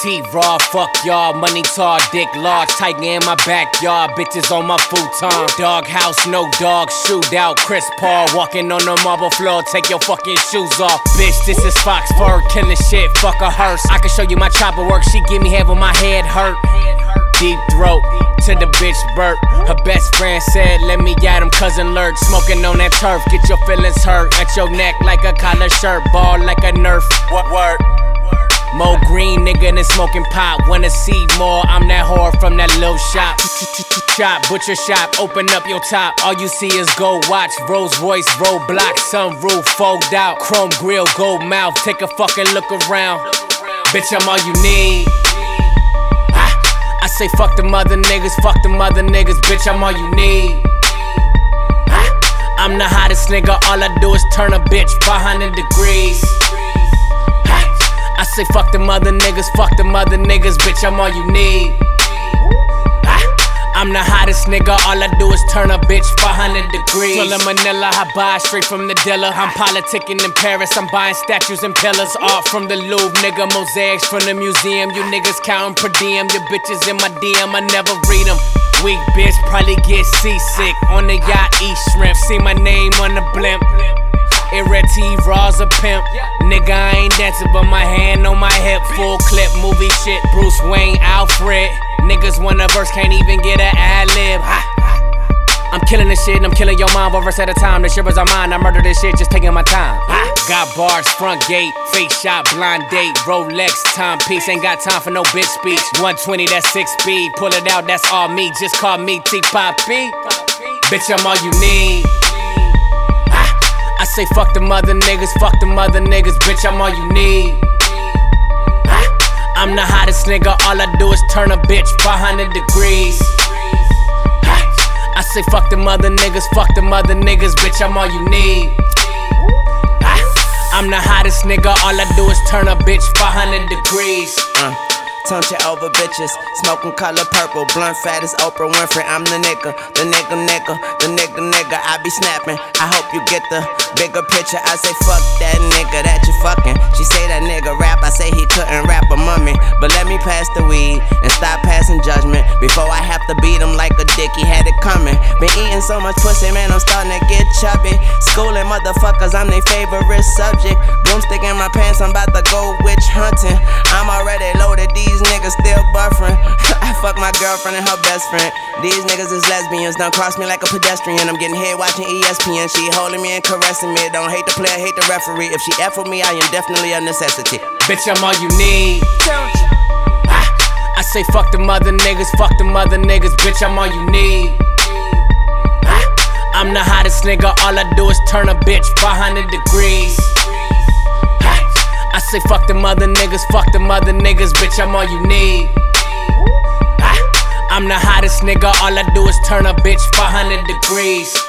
T raw, fuck y'all, money tall, dick large, tiger in my backyard, bitches on my futon. Doghouse, no dog, shootout, Chris Paul, walking on the marble floor, take your fucking shoes off. Bitch, this is Fox Fur, killing shit, fuck a hearse. I can show you my chopper work, she give me head when my head hurt. Deep throat to the bitch Burt. Her best friend said, let me at him, cousin Lurk. Smoking on that turf, get your feelings hurt. At your neck like a collar shirt, ball like a Nerf. What word? Mo green nigga than smoking pot. Wanna see more? I'm that whore from that little shop. Shop, butcher shop, open up your top. All you see is gold watch, Rolls Royce, roadblock, sunroof, fogged out, chrome grill, gold mouth. Take a fucking look around. Bitch, I'm all you need. I say fuck them other niggas, bitch, I'm all you need. I'm the hottest nigga, all I do is turn a bitch 500 degrees. I say fuck them other niggas, bitch, I'm all you need. I'm the hottest nigga, all I do is turn a bitch 500 degrees. Full of Manila, I buy straight from the dealer. I'm politicking in Paris, I'm buying statues and pillars. Art from the Louvre, nigga, mosaics from the museum. You niggas counting per diem, your bitches in my DM, I never read them. Weak bitch, probably get seasick. On the yacht, eat shrimp, see my name on the blimp. T Raw's a pimp. Nigga, I ain't dancing, but my hand on my hip. Full clip, movie shit, Bruce Wayne, Alfred. Niggas want a verse, can't even get an ad-lib. I'm killing this shit, I'm killing your mom, one verse at a time. This shit was on mine, I murder this shit, just taking my time. Got bars, front gate, face shot, blind date, Rolex, timepiece. Ain't got time for no bitch speech. 120, that's 6 speed, pull it out, that's all me. Just call me T-Poppy. Bitch, I'm all you need. I say fuck them other niggas, bitch, I'm all you need. I'm the hottest nigga, all I do is turn a bitch 500 degrees. I say fuck them other niggas, bitch, I'm all you need. I'm the hottest nigga, all I do is turn a bitch 500 degrees. Tone shit over bitches, smoking color purple, blunt fat as Oprah Winfrey. I'm the nigga, I be snapping. I hope you get the bigger picture. I say fuck that nigga that you fucking. She say that nigga rap, I say he couldn't rap a mummy. But let me pass the weed and stop passing judgment before I have to beat him like a dick. He had it coming. Been eating so much pussy, man, I'm starting to get chubby. Schooling motherfuckers, I'm their favorite subject. Broomstick in my pants, I'm about to go witch hunting. I'm already loaded, these niggas still buffering. I fuck my girlfriend and her best friend. These niggas is lesbians, don't cross me like a pedestrian. I'm getting head watching ESPN. She holding me and caressing me. Don't hate the player, hate the referee. If she F with me, I am definitely a necessity. Bitch, I'm all you need. I say fuck them other niggas, bitch, I'm all you need. I'm the hottest nigga, all I do is turn a bitch 500 degrees. I say fuck them other niggas, bitch, I'm all you need. I'm the hottest nigga, all I do is turn a bitch 500 degrees.